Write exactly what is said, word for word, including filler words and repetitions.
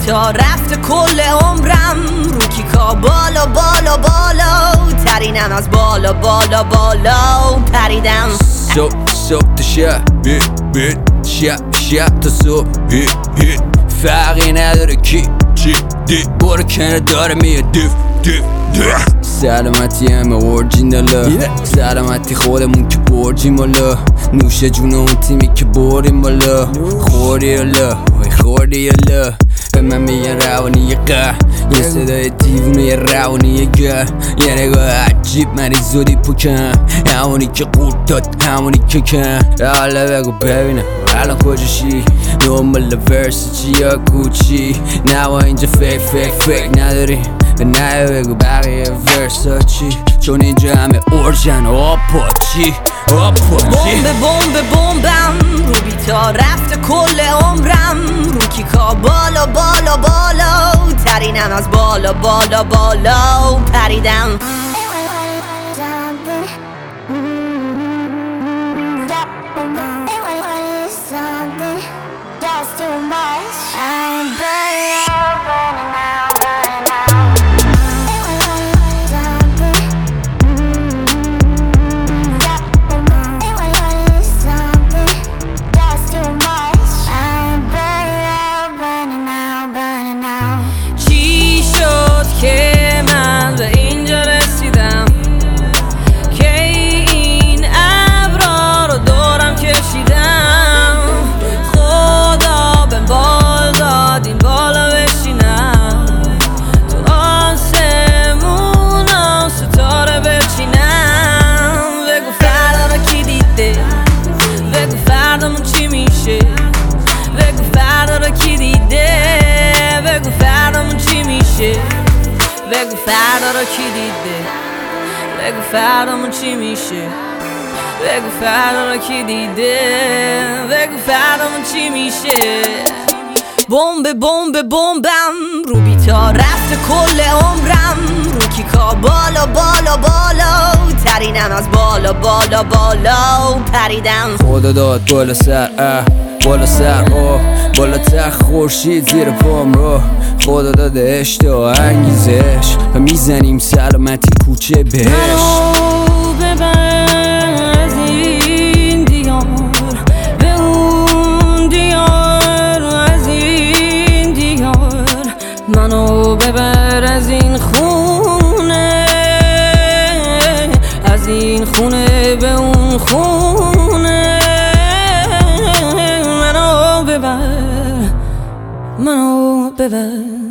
تا رفته کل عمرم رو کیکا بالا بالا بالا ترینم از بالا بالا بالا پریدم صبح صبح تا شب بیت بیت شب شب تا صبح هیت هیت فرقی نداره کی چی دی برو کنه داره میاد دیف دیف دیف سلامتی همه اورجیناله سلامتی خودمون که برجیم بالا نوش جون اون تیمی که بریم بالا خوردی الا وای خوردی الا به من میگن روانی قه یه صدای دیوونه یه روانی گه یه نگاه عجیب منی زودی پوکم همونی که قورت داد همونی که کن حالا بگو ببینم الان کجاشی دنبال ورس چی یا کوچی نوا اینجا فیک فیک فیک نداری نه بگو بقیه ورس ها چی چون اینجا همه اورجن و آپاچی آپاچی بمب بمب بمبم رو بیتا رفته کل عمرم رو کیکا بالا بالا بالا ترینم از بالا بالا بالا پریدم که من به اینجا رسیدم که این ابرا رو دورم کشیدم خدا بهم بال داد این بالا بشینم تو آسمونا ستاره بچینم بگو فردا رو کی دیده بگو فردامون چی میشه بگو فردا رو کی دیده بگو فردامون چی میشه بگو فردا رو کی دیده بگو فردامون چی میشه بگو فردا رو کی دیده بگو فردامون چی میشه بمب بمب بمبم رو بیتا رفته کل عمرم رو کیکا بالا بالا بالا ترینم از بالا بالا بالا پریدم خدا داد بالا سر اه بالا سر آه بالاتر خورشید زیر پام رو خدا داده اشتها انگیزش و میزنیم سلامتی کوچه بهش منو ببر از این دیار به اون دیار از این دیار منو ببر از این خونه از این خونه به اون خونه منو ببر منو ببر